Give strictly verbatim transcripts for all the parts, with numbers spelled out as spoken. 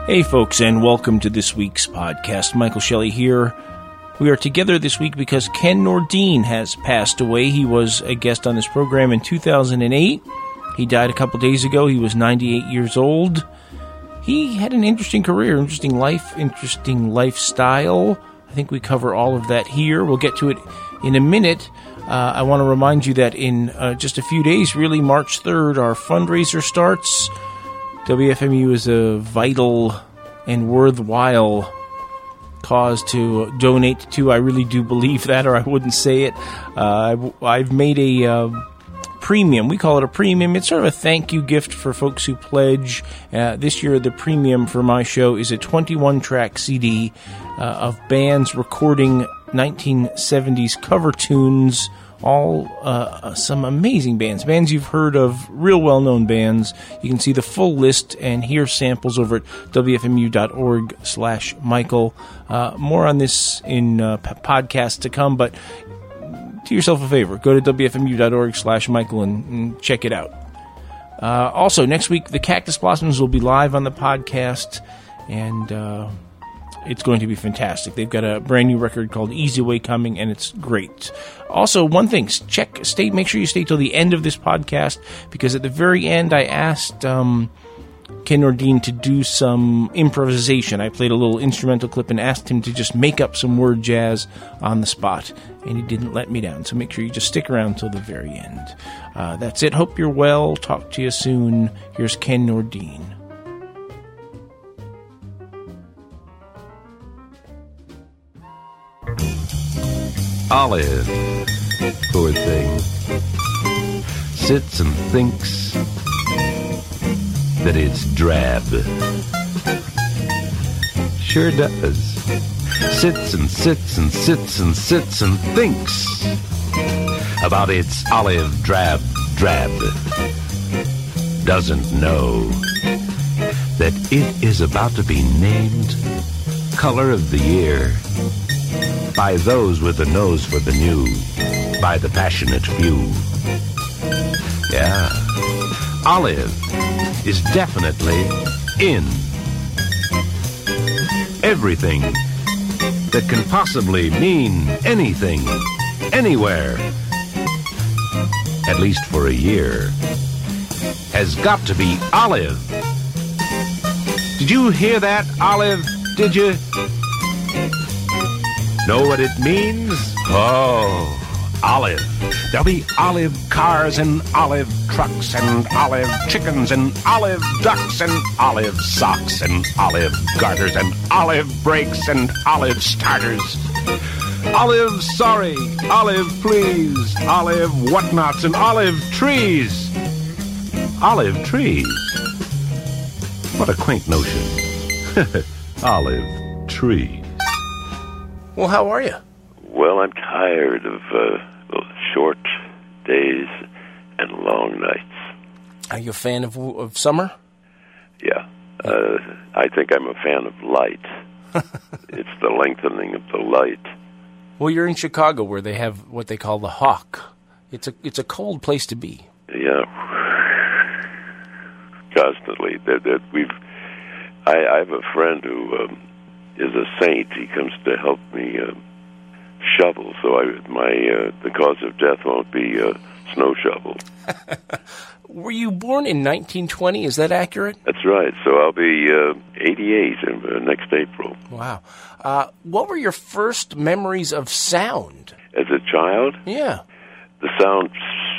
Hey folks, and welcome to this week's podcast. Michael Shelley here. We are together this week because Ken Nordine has passed away. He was a guest on this program in two thousand eight. He died a couple days ago. He was ninety-eight years old. He had an interesting career, interesting life, interesting lifestyle. I think we cover all of that here. We'll get to it in a minute. Uh, I want to remind you that in uh, just a few days, really March third, our fundraiser starts. W F M U is a vital and worthwhile cause to donate to. I really do believe that, or I wouldn't say it. Uh, I've made a uh, premium. We call it a premium. It's sort of a thank you gift for folks who pledge. Uh, this year, the premium for my show is a twenty-one track C D uh, of bands recording nineteen seventies cover tunes. All uh, some amazing bands, bands you've heard of, real well-known bands. You can see the full list and hear samples over at W F M U dot org slash Michael. Uh, more on this in uh, p- podcasts to come, but do yourself a favor. Go to W F M U dot org slash Michael and, and check it out. Uh, also, next week, the Cactus Blossoms will be live on the podcast, and uh, it's going to be fantastic. They've got a brand new record called Easy Way coming, and it's great. Also, one thing, check, stay, make sure you stay till the end of this podcast, because at the very end, I asked um, Ken Nordine to do some improvisation. I played a little instrumental clip and asked him to just make up some word jazz on the spot, and he didn't let me down. So make sure you just stick around till the very end. Uh, that's it. Hope you're well. Talk to you soon. Here's Ken Nordine. Olive, poor thing, sits and thinks that it's drab. Sure does. Sits and sits and sits and sits and thinks about its olive drab drab. Doesn't know that it is about to be named Color of the Year by those with a nose for the new, by the passionate few. Yeah, olive is definitely in. Everything that can possibly mean anything, anywhere, at least for a year, has got to be olive. Did you hear that, olive? Did you? Know what it means? Oh, olive. There'll be olive cars and olive trucks and olive chickens and olive ducks and olive socks and olive garters and olive brakes and olive starters. Olive sorry, olive please, olive whatnots and olive trees. Olive trees. What a quaint notion. Olive trees. Well, how are you? Well, I'm tired of uh, short days and long nights. Are you a fan of of summer? Yeah. Uh, I think I'm a fan of light. It's the lengthening of the light. Well, you're in Chicago, where they have what they call the hawk. It's a it's a cold place to be. Yeah. Constantly. That that we've. I, I have a friend who um, is a saint. He comes to help me uh, shovel, so I, my uh, the cause of death won't be uh, snow shovel. Were you born in nineteen twenty? Is that accurate? That's right. So I'll be uh, eighty-eight in, uh, next April. Wow. Uh, what were your first memories of sound? As a child? Yeah. The sound...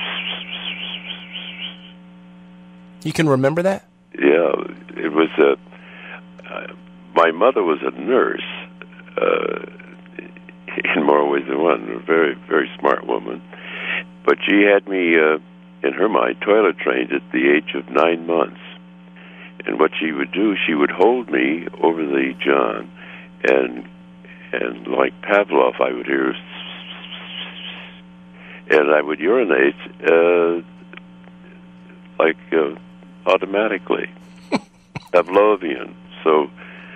You can remember that? Yeah. It was... Uh, uh, my mother was a nurse, uh, in more ways than one. A very, very smart woman. But she had me... Uh, in her mind, toilet trained at the age of nine months. And what she would do, she would hold me over the john, and and like Pavlov, I would hear, and I would urinate uh, like uh, automatically, Pavlovian. So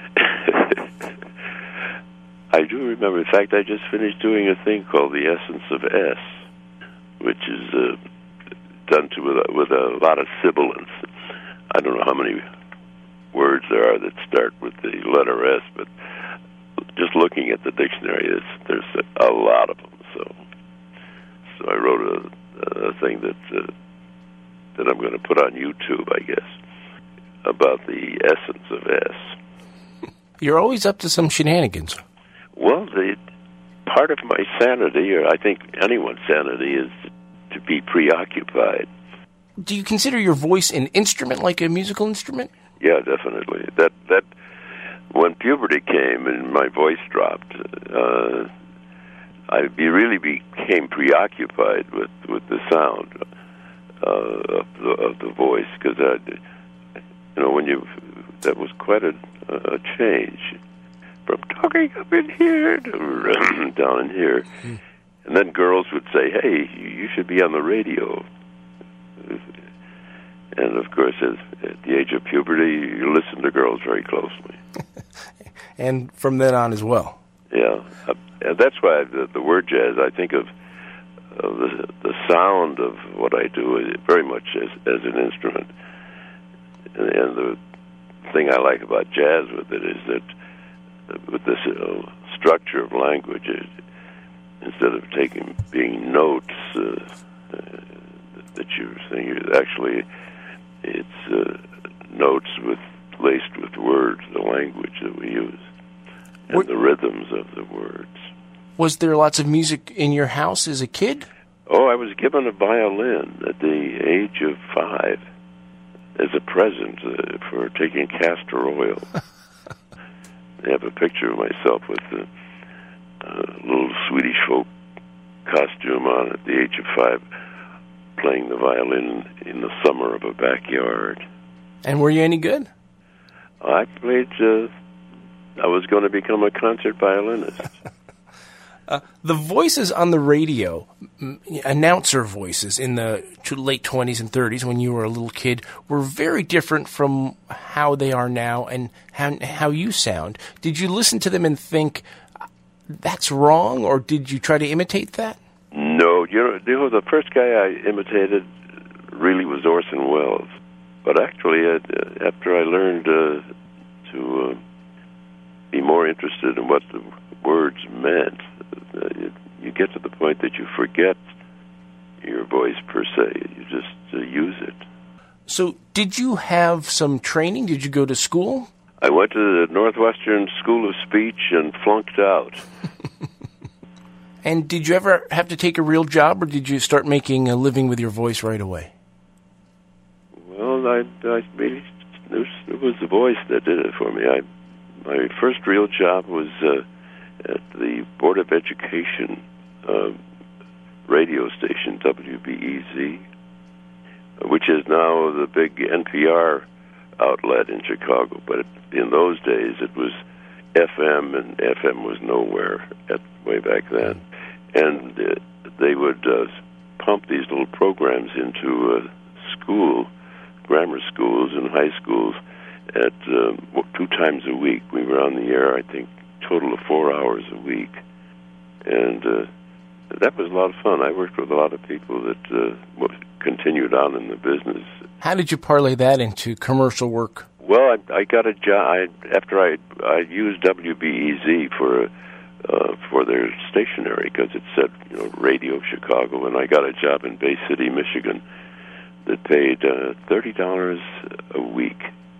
I do remember. In fact, I just finished doing a thing called the Essence of S, which is uh, done to with a, with a lot of sibilance. I don't know how many words there are that start with the letter S, but just looking at the dictionary, it's, there's a, a lot of them. So, so I wrote a, a thing that uh, that I'm going to put on YouTube, I guess, about the essence of S. You're always up to some shenanigans. Well, the part of my sanity, or I think anyone's sanity, is to be preoccupied. Do you consider your voice an instrument, like a musical instrument? Yeah, definitely. That that when puberty came and my voice dropped, uh, I be, really became preoccupied with, with the sound uh, of, the, of the voice, because you know when you that was quite a, a change from talking up in here to down in here, hmm. and then girls would say, "Hey, you should be on the radio." And, of course, at, at the age of puberty, you listen to girls very closely. And from then on as well. Yeah. Uh, and that's why the, the word jazz, I think of, of the, the sound of what I do very much as, as an instrument. And, and the thing I like about jazz with it is that with this uh, structure of language, it, instead of taking being notes uh, uh, that you're saying, actually... It's uh, notes with laced with words, the language that we use, and what, the rhythms of the words. Was there lots of music in your house as a kid? Oh, I was given a violin at the age of five as a present uh, for taking castor oil. I have a picture of myself with a, a little Swedish folk costume on at the age of five, playing the violin in the summer of a backyard. And were you any good? I played, uh, I was going to become a concert violinist. uh, the voices on the radio, m- announcer voices in the late twenties and thirties when you were a little kid, were very different from how they are now and how, how you sound. Did you listen to them and think, that's wrong, or did you try to imitate that? No, you know, you know, the first guy I imitated really was Orson Welles. But actually, uh, after I learned uh, to uh, be more interested in what the words meant, uh, you, you get to the point that you forget your voice per se. You just uh, use it. So did you have some training? Did you go to school? I went to the Northwestern School of Speech and flunked out. And did you ever have to take a real job, or did you start making a living with your voice right away? Well, I, I it was the voice that did it for me. I, my first real job was uh, at the Board of Education uh, radio station, W B E Z, which is now the big N P R outlet in Chicago. But in those days, it was F M, and F M was nowhere at way back then. And uh, they would uh, pump these little programs into uh, school, grammar schools and high schools at um, two times a week. We were on the air, I think, total of four hours a week. And uh, that was a lot of fun. I worked with a lot of people that uh, continued on in the business. How did you parlay that into commercial work? Well, I, I got a job I, after I I used W B E Z for uh, for their stationery, because it said, you know, Radio Chicago, and I got a job in Bay City, Michigan, that paid uh, thirty dollars a week.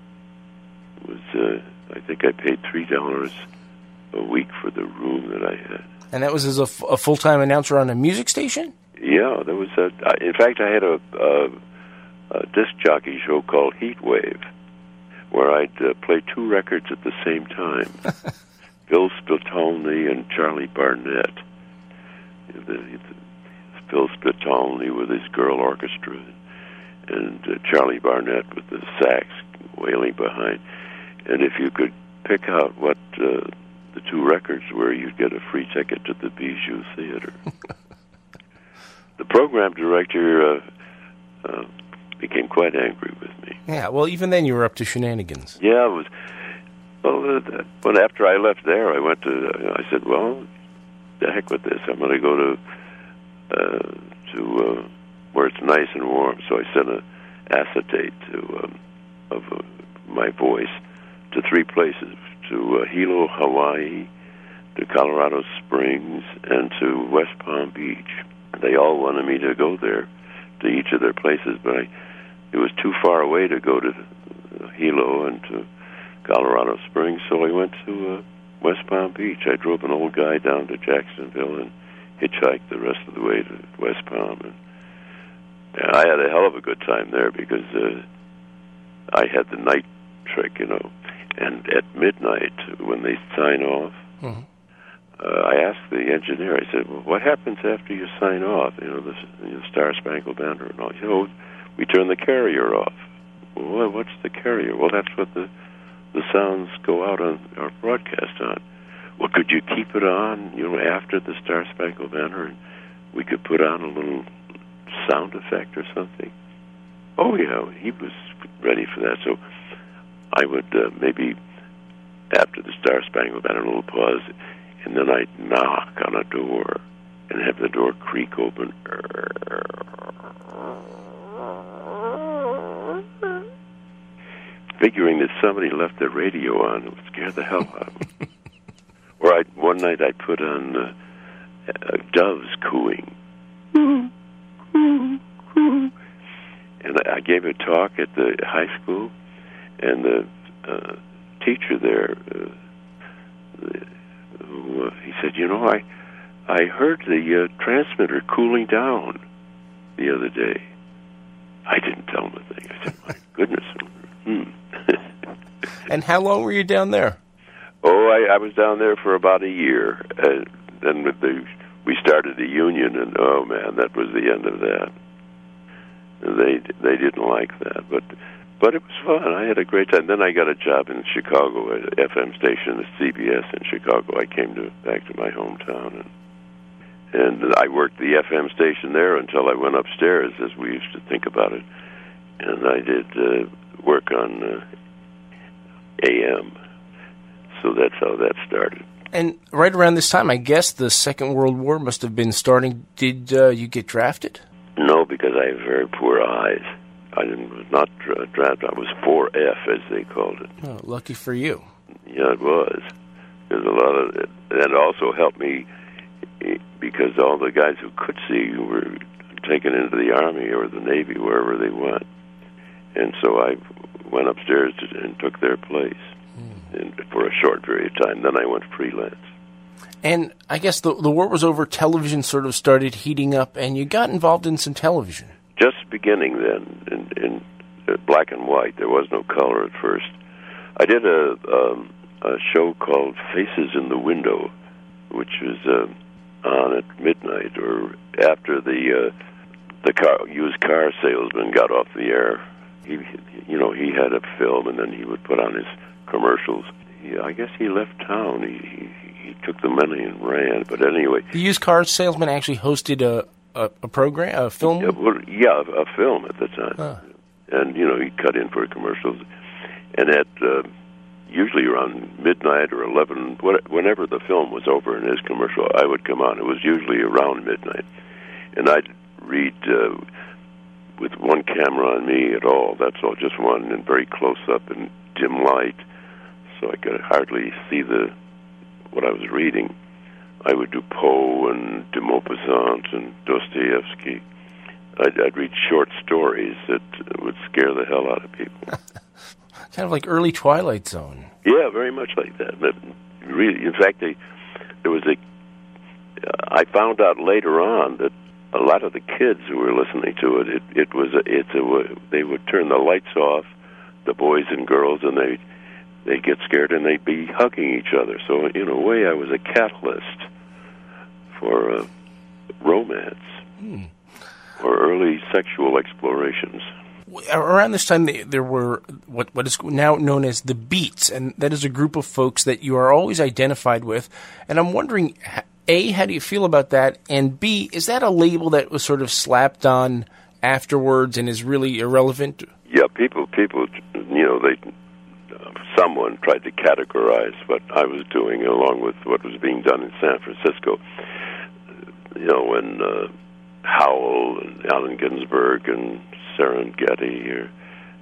It was uh, I think I paid three dollars a week for the room that I had. And that was as a, f- a full-time announcer on a music station? Yeah, there was a. In fact, I had a, a, a disc jockey show called Heat Wave, where I'd uh, play two records at the same time. Phil Spitalny and Charlie Barnett. The, the, Phil Spitalny with his girl orchestra, and uh, Charlie Barnett with the sax wailing behind. And if you could pick out what uh, the two records were, you'd get a free ticket to the Bijou Theater. The program director uh, uh, became quite angry with me. Yeah, well, even then you were up to shenanigans. Yeah, it was. Well, uh, when after I left there, I went to. Uh, I said, "Well, the heck with this. I'm going to go to uh, to uh, where it's nice and warm." So I sent an acetate to um, of a my voice to three places, to uh, Hilo, Hawaii, to Colorado Springs, and to West Palm Beach. They all wanted me to go there, to each of their places, but I, it was too far away to go to Hilo and to Colorado Springs, so I went to uh, West Palm Beach. I drove an old guy down to Jacksonville and hitchhiked the rest of the way to West Palm. And, and I had a hell of a good time there because uh, I had the night trick, you know. And at midnight, when they sign off, mm-hmm. uh, I asked the engineer, I said, well, what happens after you sign off? You know, the, the Star Spangled Banner and all. You know, we turn the carrier off. Well, what's the carrier? Well, that's what the the sounds go out on our broadcast on. Well, could you keep it on, you know, after the Star Spangled Banner, and we could put on a little sound effect or something? Oh, yeah, he was ready for that. So I would uh, maybe, after the Star Spangled Banner, a little pause, and then I'd knock on a door and have the door creak open. Figuring that somebody left their radio on, it would scare the hell out of them. Or I'd, one night I put on uh, uh, doves cooing. And I gave a talk at the high school, and the uh, teacher there, uh, the, who, uh, he said, you know, I, I heard the uh, transmitter cooling down the other day. I didn't tell him a thing. I said, my goodness. Hmm. And how long were you down there? Oh, I, I was down there for about a year. Uh, then with the, we started a union, and oh man, that was the end of that. They they didn't like that, but but it was fun. I had a great time. Then I got a job in Chicago at an F M station, at C B S in Chicago. I came to back to my hometown, and and I worked the F M station there until I went upstairs, as we used to think about it, and I did uh, work on uh, A M. So that's how that started. And right around this time, I guess the Second World War must have been starting. Did uh, you get drafted? No, because I have very poor eyes. I didn't, was not dra- drafted. I was four F, as they called it. Oh, lucky for you. Yeah, it was. There's a lot of it. That also helped me because all the guys who could see were taken into the Army or the Navy, wherever they went. And so I went upstairs to, and took their place mm. and for a short period of time. Then I went freelance. And I guess the the war was over, television sort of started heating up, and you got involved in some television. Just beginning then, in, in uh, black and white. There was no color at first. I did a, um, a show called Faces in the Window, which was uh, on at midnight or after the uh, the car, used car salesman got off the air. He, you know, he had a film, and then he would put on his commercials. He, I guess he left town. He, he he took the money and ran. But anyway, the used car salesman actually hosted a a, a program, a film. Yeah, well, yeah, a film at the time. Huh. And you know, he cut in for commercials, and at uh, usually around midnight or eleven, whenever the film was over in his commercial, I would come on. It was usually around midnight, and I'd read. Uh, with one camera on me at all, that's all, just one, and very close up in dim light, so I could hardly see the what I was reading. I would do Poe and de Maupassant and Dostoevsky. I'd, I'd read short stories that would scare the hell out of people. Kind of like early Twilight Zone. Yeah, very much like that. But really, in fact, they, there was a. I found out later on that a lot of the kids who were listening to it, it, it was a, it's a, they would turn the lights off, the boys and girls, and they they'd get scared and they'd be hugging each other. So in a way, I was a catalyst for uh, romance hmm. or early sexual explorations. Around this time, there were what what is now known as the Beats, and that is a group of folks that you are always identified with. And I'm wondering, A, how do you feel about that? And B, is that a label that was sort of slapped on afterwards and is really irrelevant? Yeah, people, people, you know, they, uh, someone tried to categorize what I was doing along with what was being done in San Francisco. You know, when uh, Howell and Allen Ginsberg and Serengeti, or,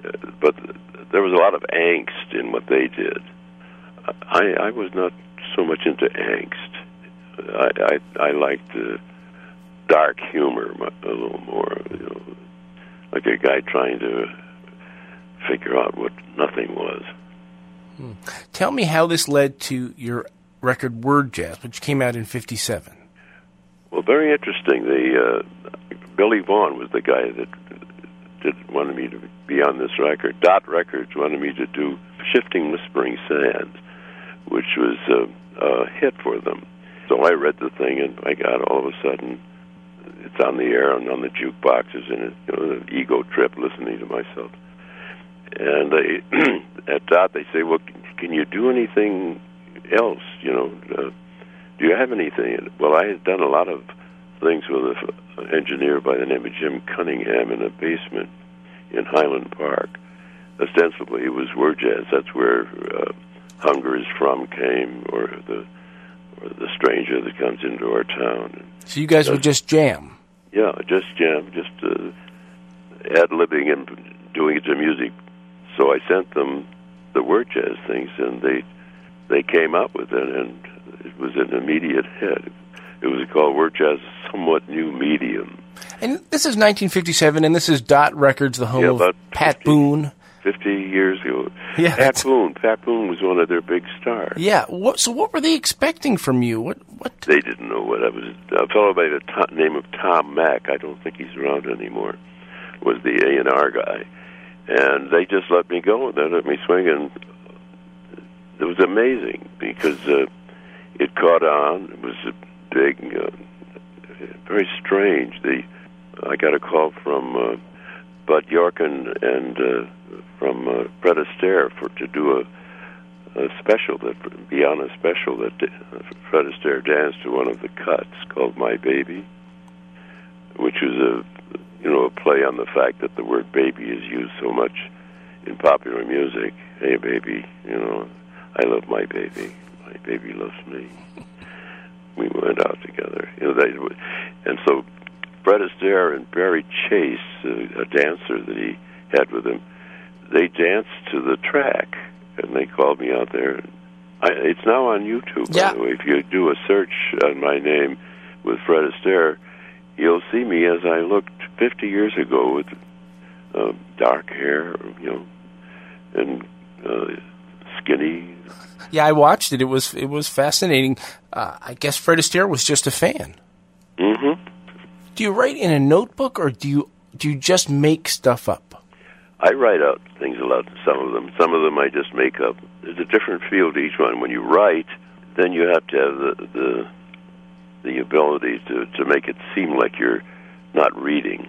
uh, but there was a lot of angst in what they did. I, I was not so much into angst. I I, I liked uh, dark humor a little more, you know, like a guy trying to figure out what nothing was. Hmm. Tell me how this led to your record Word Jazz, which came out in fifty-seven. Well, very interesting. The uh, Billy Vaughn was the guy that did wanted me to be on this record. Dot Records wanted me to do Shifting Whispering Sands, which was uh, a hit for them. So I read the thing, and I got all of a sudden, it's on the air and on the jukeboxes, and it, you know, the ego trip listening to myself. And they, at Dot, they say, well, can you do anything else? You know, uh, do you have anything? Well, I had done a lot of things with an engineer by the name of Jim Cunningham in a basement in Highland Park. Ostensibly, it was Word Jazz. That's where uh, Hunger Is From came, or the or the Stranger That Comes Into Our Town. So you guys uh, would just jam? Yeah, just jam, just uh, ad-libbing and doing it to music. So I sent them the Word Jazz things, and they they came up with it, and it was an immediate hit. It was called Word Jazz, Somewhat New Medium. And this is nineteen fifty-seven, and this is Dot Records, the home yeah, of Pat fifty, Boone. Fifty years ago. Yeah, Pat Boone. Pat Boone was one of their big stars. Yeah. What, so what were they expecting from you? What? What? They didn't know what I was. A fellow by the to, name of Tom Mack, I don't think he's around anymore, was the A and R guy. And they just let me go, and they let me swing, and it was amazing because uh, it caught on. It was a big, uh, very strange. The I got a call from uh, Bud Yorkin and uh, from uh, Fred Astaire for to do a, a special that be on a special that uh, Fred Astaire danced to one of the cuts called "My Baby," which was a you know, a play on the fact that the word baby is used so much in popular music. Hey, baby, you know, I love my baby. My baby loves me. We went out together. You know, they, and so Fred Astaire and Barry Chase, uh, a dancer that he had with him, they danced to the track, and they called me out there. I, it's now on YouTube, yeah. by the way. If you do a search on my name with Fred Astaire, you'll see me as I looked fifty years ago with uh, dark hair, you know, and uh, skinny. Yeah, I watched it. It was it was fascinating. Uh, I guess Fred Astaire was just a fan. Mm-hmm. Do you write in a notebook, or do you do you just make stuff up? I write out things a lot. Some of them, some of them I just make up. There's a different feel to each one. When you write, then you have to have the the, the ability to, to make it seem like you're not reading,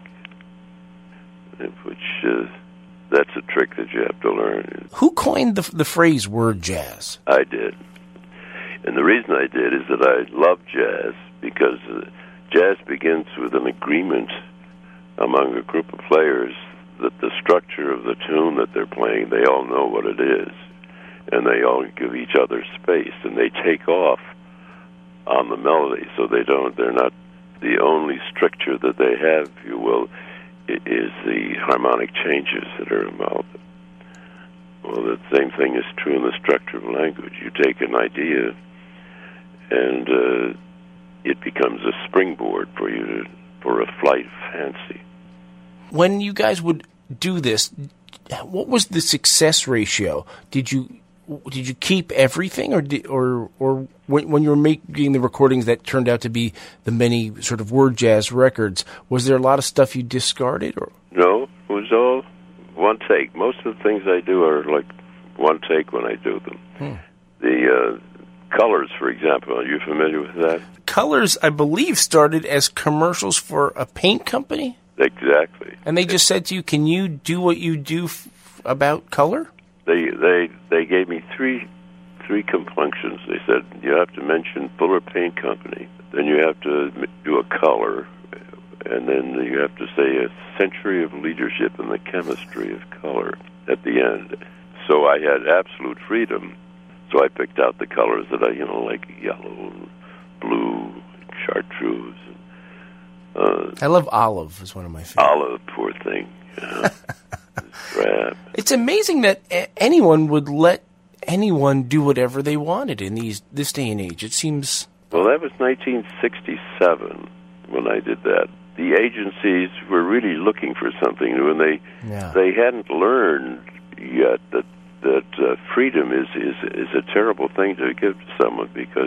which uh, that's a trick that you have to learn. Who coined the the phrase "word jazz"? I did, and the reason I did is that I love jazz because uh, jazz begins with an agreement among a group of players that the structure of the tune that they're playing, they all know what it is, and they all give each other space, and they take off on the melody, so they don't. They're not. The only stricture that they have, if you will, is the harmonic changes that are involved. Well, the same thing is true in the structure of language. You take an idea, and uh, it becomes a springboard for you to, for a flight of fancy. When you guys would do this, what was the success ratio? Did you did you keep everything, or did, or or when, when you were making the recordings that turned out to be the many sort of word jazz records, was there a lot of stuff you discarded? Or no, it was all one take. Most of the things I do are like one take when I do them. Hmm. The uh, Colors, for example, are you familiar with that? Colors, I believe, started as commercials for a paint company. Exactly. And they just said to you, "Can you do what you do f- about color?" They they they gave me three three compunctions. They said you have to mention Fuller Paint Company, then you have to do a color, and then you have to say a century of leadership in the chemistry of color at the end. So I had absolute freedom. So I picked out the colors that I, you know, like yellow, blue, chartreuse. Uh, I love olive. Is one of my favorites. Olive, poor thing. Yeah. Drab. It's amazing that a- anyone would let anyone do whatever they wanted in these this day and age. It seems... Well, that was nineteen sixty-seven when I did that. The agencies were really looking for something new, and they Yeah. they hadn't learned yet that that uh, freedom is, is is a terrible thing to give to someone, because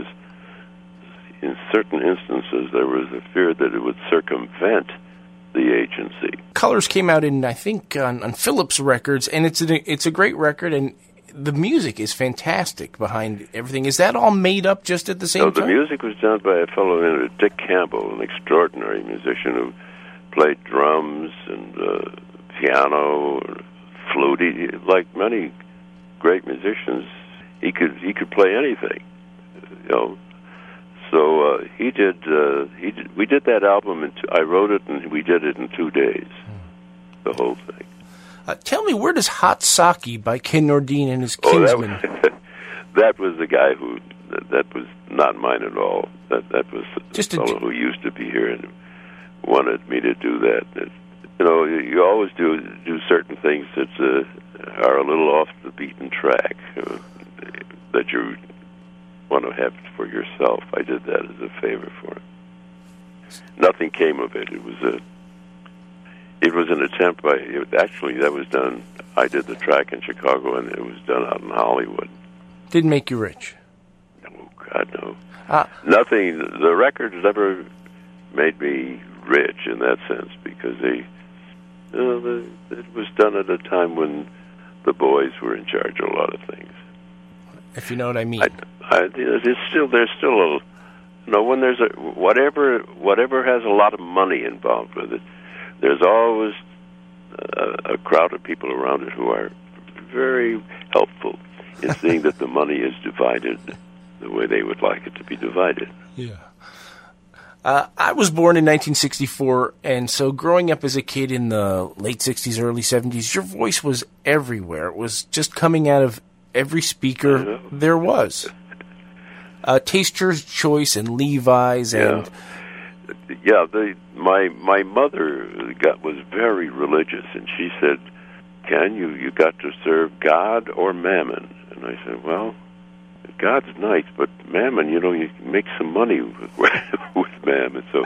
in certain instances there was a fear that it would circumvent the agency. Colors came out in, I think, on, on Philips Records, and it's a, it's a great record, and the music is fantastic behind everything. Is that all made up just at the same So time? the music was done by a fellow named Dick Campbell, an extraordinary musician who played drums and uh, piano, flute. He, like many great musicians, he could he could play anything, you know. So uh, he did. Uh, he did, we did that album, and I wrote it, and we did it in two days. The whole thing. Uh, tell me, where does Hot Saki by Ken Nordine and his Oh, that Kingsmen... was, that was the guy who. That, that was not mine at all. That that was Just the a fellow d- who used to be here and wanted me to do that. It, you know, you, you always do do certain things that uh, are a little off the beaten track uh, that you want to have for yourself. I did that as a favor for him. Nothing came of it. It was a. It was an attempt by. It, actually, that was done. I did the track in Chicago, and it was done out in Hollywood. Didn't make you rich. Oh God, no. Uh, Nothing. The records never made me rich in that sense, because they. You know, the, it was done at a time when the boys were in charge of a lot of things. if you know what I mean. I, I, it's still there's still a. You know, when there's a whatever whatever has a lot of money involved with it, there's always a, a crowd of people around it who are very helpful in seeing that the money is divided the way they would like it to be divided. Yeah. Uh, I was born in nineteen sixty-four, and so growing up as a kid in the late sixties, early seventies, your voice was everywhere. It was just coming out of every speaker there was. Uh, Taster's Choice and Levi's and... Yeah, yeah the, my my mother got was very religious, and she said, Ken, you, you got to serve God or Mammon. And I said, well, God's nice, but Mammon, you know, you can make some money with, with Mammon. So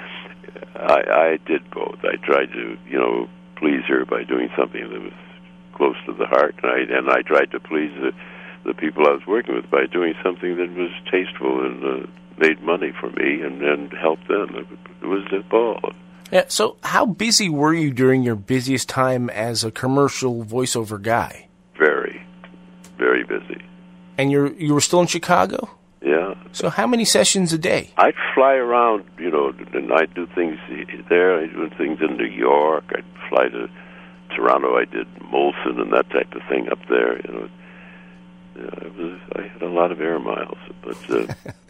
I, I did both. I tried to, you know, please her by doing something that was close to the heart, and I, and I tried to please the, the people I was working with by doing something that was tasteful and uh, made money for me and, and helped them. It, it was a ball. Yeah, so how busy were you during your busiest time as a commercial voiceover guy? Very, very busy. And you're you were still in Chicago? Yeah. So how many sessions a day? I'd fly around, you know, and I'd do things there. I'd do things in New York. I'd fly to Toronto. I did Molson and that type of thing up there. You know, yeah, I, was, I had a lot of air miles, but uh,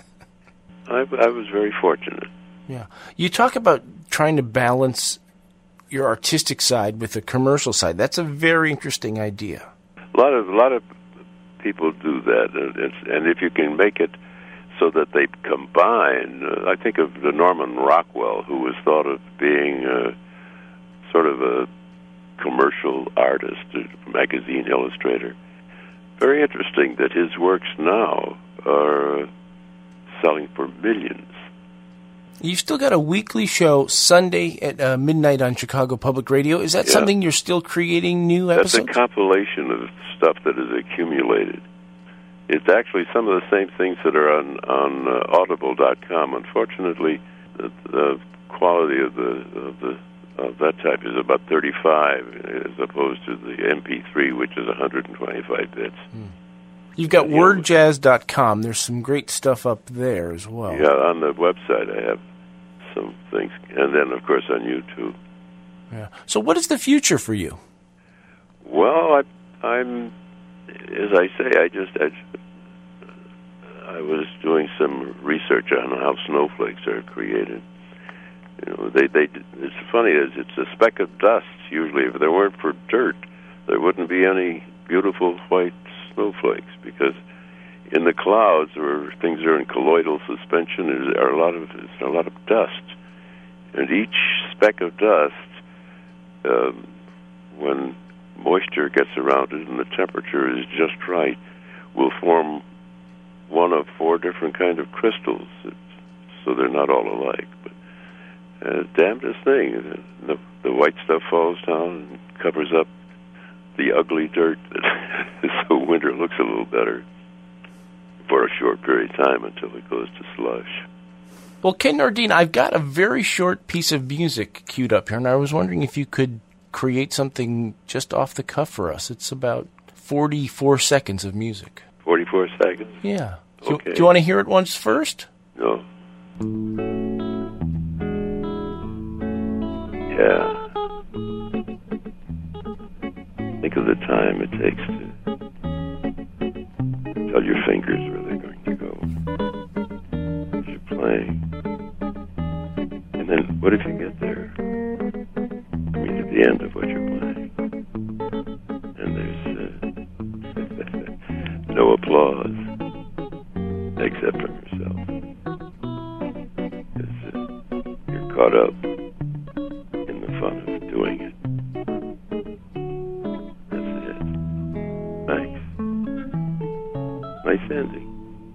I, I was very fortunate. Yeah. You talk about trying to balance your artistic side with the commercial side. That's a very interesting idea. A lot of a lot of people do that, and, it's, and if you can make it so that they combine, uh, I think of the Norman Rockwell, who was thought of being uh, sort of a commercial artist, a magazine illustrator. Very interesting that his works now are selling for millions. You've still got a weekly show Sunday at uh, midnight on Chicago Public Radio. Is that Yeah. something you're still creating new That's episodes? a compilation of stuff that is accumulated. It's actually some of the same things that are on on uh, Audible dot com. Unfortunately, the, the quality of the of the of that type is about thirty-five, as opposed to the M P three, which is one hundred twenty-five bits. Hmm. You've got Yeah. word jazz dot com. There's some great stuff up there as well. Yeah, on the website I have some things, and then of course on YouTube. Yeah. So what is the future for you? Well, I, I'm, as I say, I just, I, I was doing some research on how snowflakes are created. You know, they, they, it's funny, is it's a speck of dust. Usually, if there weren't for dirt, there wouldn't be any beautiful white snowflakes, because in the clouds, where things are in colloidal suspension, there are a lot of there's a lot of dust, and each speck of dust, um, when moisture moisture gets around it and the temperature is just right, will form one of four different kind of crystals. It's, so they're not all alike. But uh, damnedest thing, the, the white stuff falls down and covers up the ugly dirt, so winter looks a little better for a short period of time until it goes to slush. Well, Ken Nordine, I've got a very short piece of music queued up here, and I was wondering if you could create something just off the cuff for us. It's about forty-four seconds of music. forty-four seconds? Yeah. Okay. Do, do you want to hear it once first? No. Yeah. Think of the time it takes to tell your fingers where they're going to go as you're playing. And then what if you get there? I mean, at the end of what you're playing. And there's uh, no applause except from yourself. Because uh, you're caught up in the fun of doing it. Thanks. Nice ending.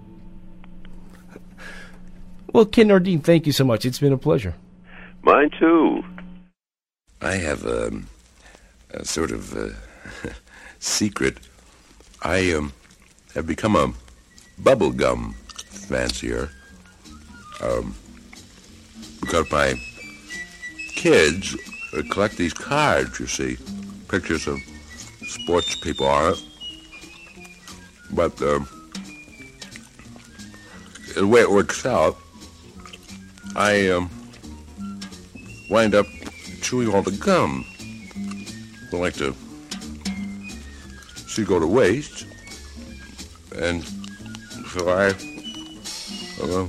Well, Ken Nordine, thank you so much. It's been a pleasure. Mine too. I have a, a sort of uh secret. I um, have become a bubblegum fancier. Um, because my kids uh, collect these cards, you see, pictures of sports people on it. But uh, the way it works out, I um, wind up chewing all the gum. I like to see go to waste, and so I, uh,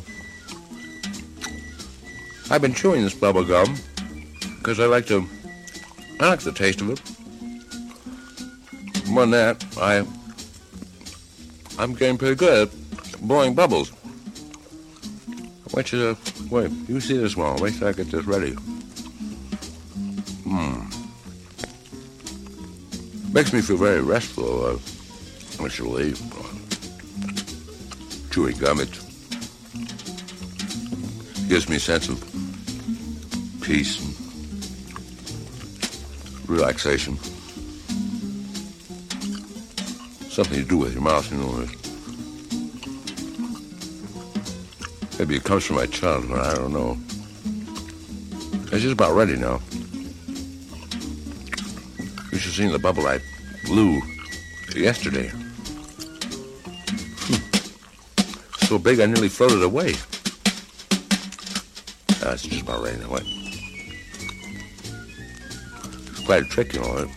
I've been chewing this bubble gum because I like to, I like the taste of it. More than that, I, I'm getting pretty good at blowing bubbles. Wait till, uh, wait, you see this one. Wait till I get this ready. Hmm. Makes me feel very restful, uh, actually. Chewing gum, it gives me a sense of peace and relaxation. Something to do with your mouth, you know. Maybe it comes from my childhood, I don't know. It's just about ready now. You should have seen the bubble I blew yesterday. Hmm. So big I nearly floated away. Ah, it's just about ready now. What? It's quite a trick, you know. It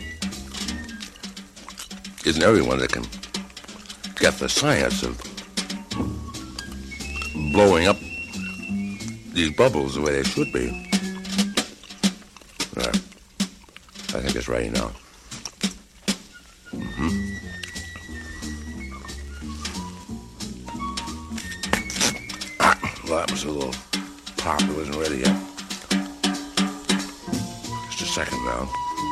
isn't everyone that can get the science of blowing up these bubbles the way they should be. Uh, I think it's ready now. Mm-hmm. Ah, well, that was a little pop. It wasn't ready yet. Just a second now.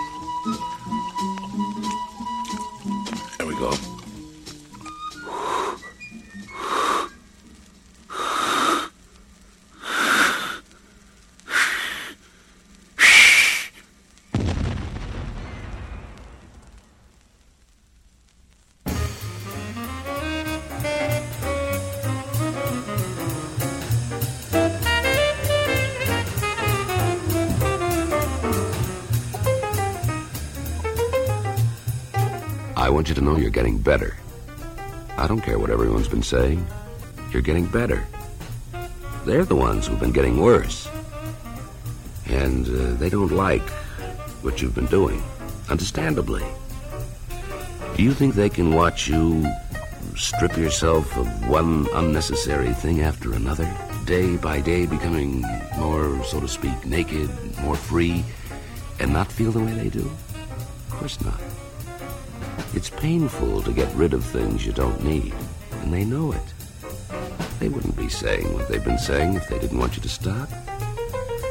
There we go. I want you to know you're getting better. I don't care what everyone's been saying. You're getting better. They're the ones who've been getting worse. And uh, they don't like what you've been doing, understandably. Do you think they can watch you strip yourself of one unnecessary thing after another, day by day becoming more, so to speak, naked, more free, and not feel the way they do? Of course not. It's painful to get rid of things you don't need, and they know it. They wouldn't be saying what they've been saying if they didn't want you to stop.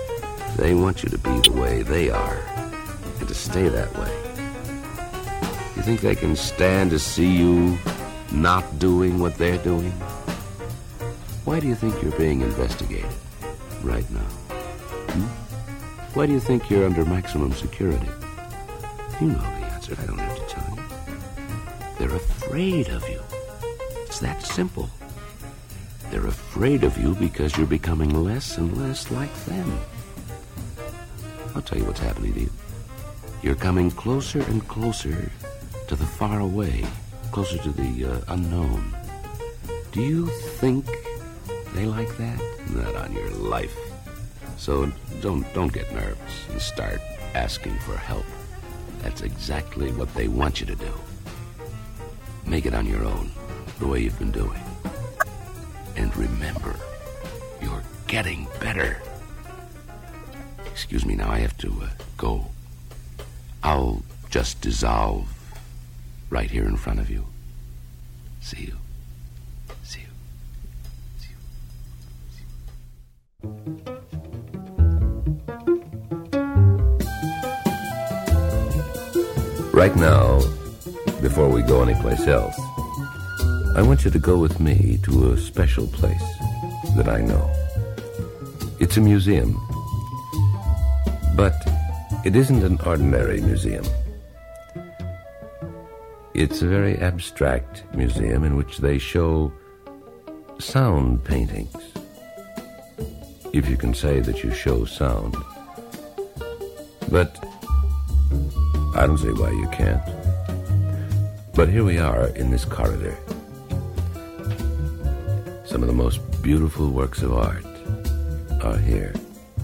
They want you to be the way they are, and to stay that way. You think they can stand to see you not doing what they're doing? Why do you think you're being investigated right now? Hmm? Why do you think you're under maximum security? You know the answer. I don't have to tell you. They're afraid of you. It's that simple. They're afraid of you because you're becoming less and less like them. I'll tell you what's happening to you. You're coming closer and closer to the far away, closer to the uh, unknown. Do you think they like that? Not on your life. So don't don't get nervous and start asking for help. That's exactly what they want you to do. Make it on your own, the way you've been doing. And remember, you're getting better. Excuse me, now I have to uh, go. I'll just dissolve right here in front of you. See you. See you. See you. See you. Right now, before we go anyplace else, I want you to go with me to a special place that I know. It's a museum, but it isn't an ordinary museum. It's a very abstract museum in which they show sound paintings. If you can say that you show sound. But I don't see why you can't. But here we are in this corridor. Some of the most beautiful works of art are here.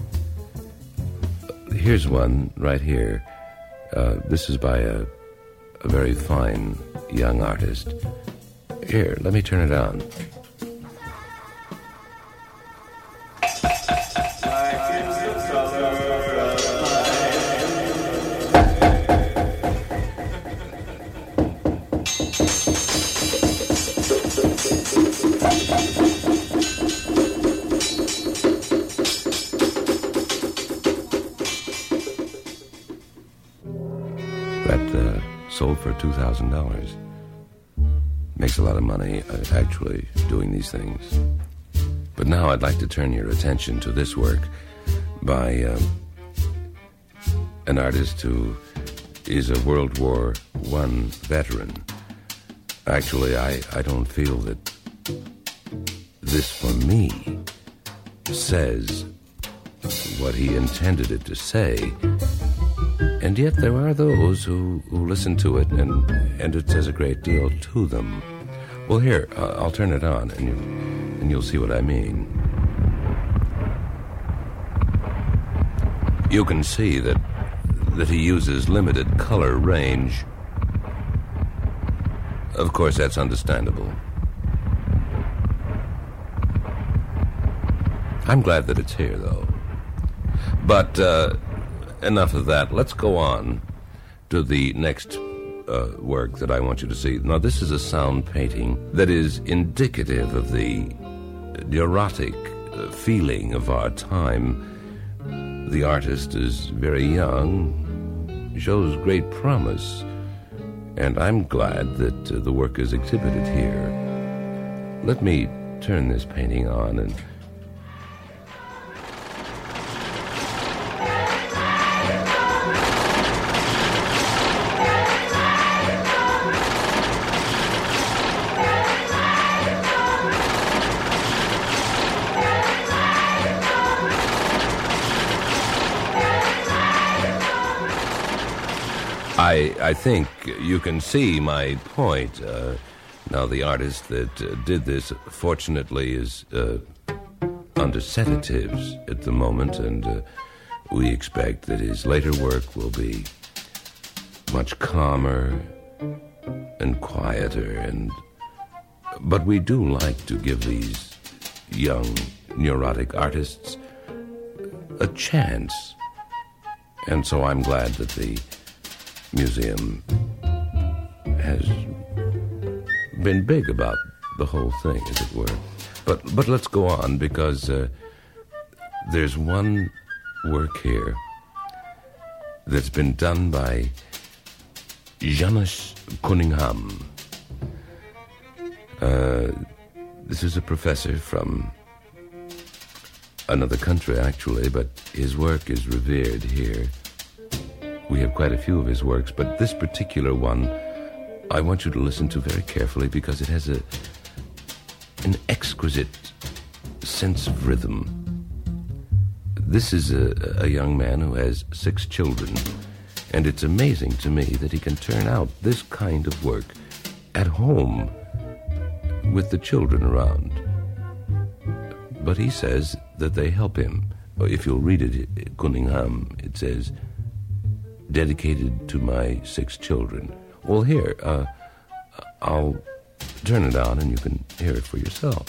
Here's one right here. Uh, this is by a, a very fine young artist. Here, let me turn it on. Sold for two thousand dollars. Makes a lot of money, uh, actually, doing these things. But now I'd like to turn your attention to this work by uh, an artist who is a World War One veteran. Actually, I, I don't feel that this, for me, says what he intended it to say. And yet there are those who, who listen to it, and, and it says a great deal to them. Well, here, uh, I'll turn it on, and, you, and you'll see what I mean. You can see that, that he uses limited color range. Of course, that's understandable. I'm glad that it's here, though. But, uh... enough of that. Let's go on to the next uh, work that I want you to see. Now, this is a sound painting that is indicative of the neurotic uh, feeling of our time. The artist is very young, shows great promise, and I'm glad that uh, the work is exhibited here. Let me turn this painting on and I, I think you can see my point. Uh, now, the artist that uh, did this, fortunately, is uh, under sedatives at the moment, and uh, we expect that his later work will be much calmer and quieter. And but we do like to give these young neurotic artists a chance, and so I'm glad that the museum has been big about the whole thing, as it were. But but let's go on, because uh, there's one work here that's been done by Janis Cunningham. Uh, this is a professor from another country, actually, but his work is revered here. We have quite a few of his works, but this particular one I want you to listen to very carefully because it has a an exquisite sense of rhythm. This is a, a young man who has six children, and it's amazing to me that he can turn out this kind of work at home with the children around. But he says that they help him. If you'll read it, Cunningham, it says, dedicated to my six children. Well, here, uh, I'll turn it on and you can hear it for yourself.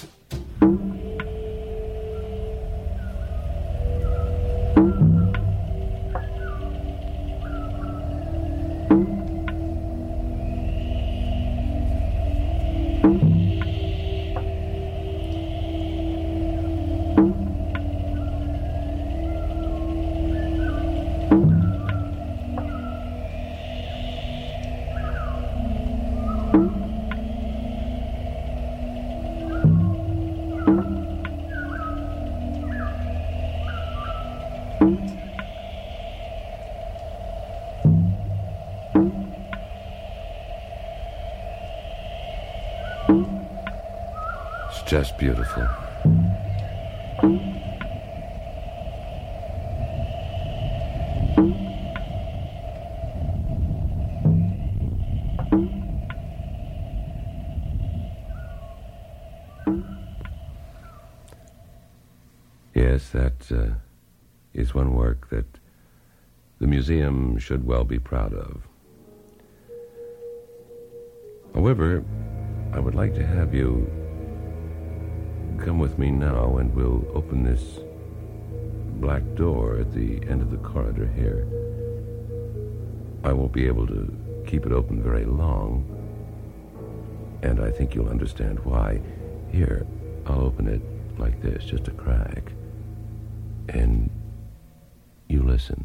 It's just beautiful. Yes, that uh, is one work that the museum should well be proud of. However, I would like to have you come with me now and we'll open this black door at the end of the corridor here. I won't be able to keep it open very long, and I think you'll understand why. Here, I'll open it like this, just a crack, and you listen.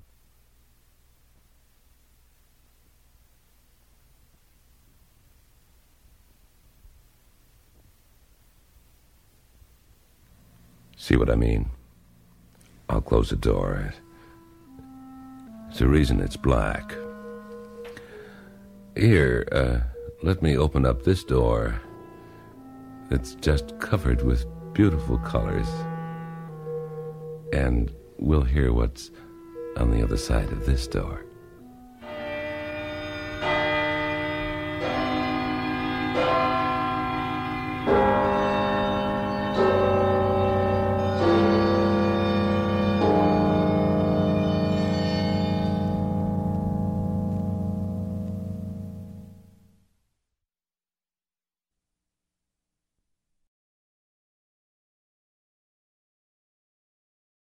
See what I mean? I'll close the door. It's the reason it's black. Here, uh, let me open up this door. It's just covered with beautiful colors. And we'll hear what's on the other side of this door.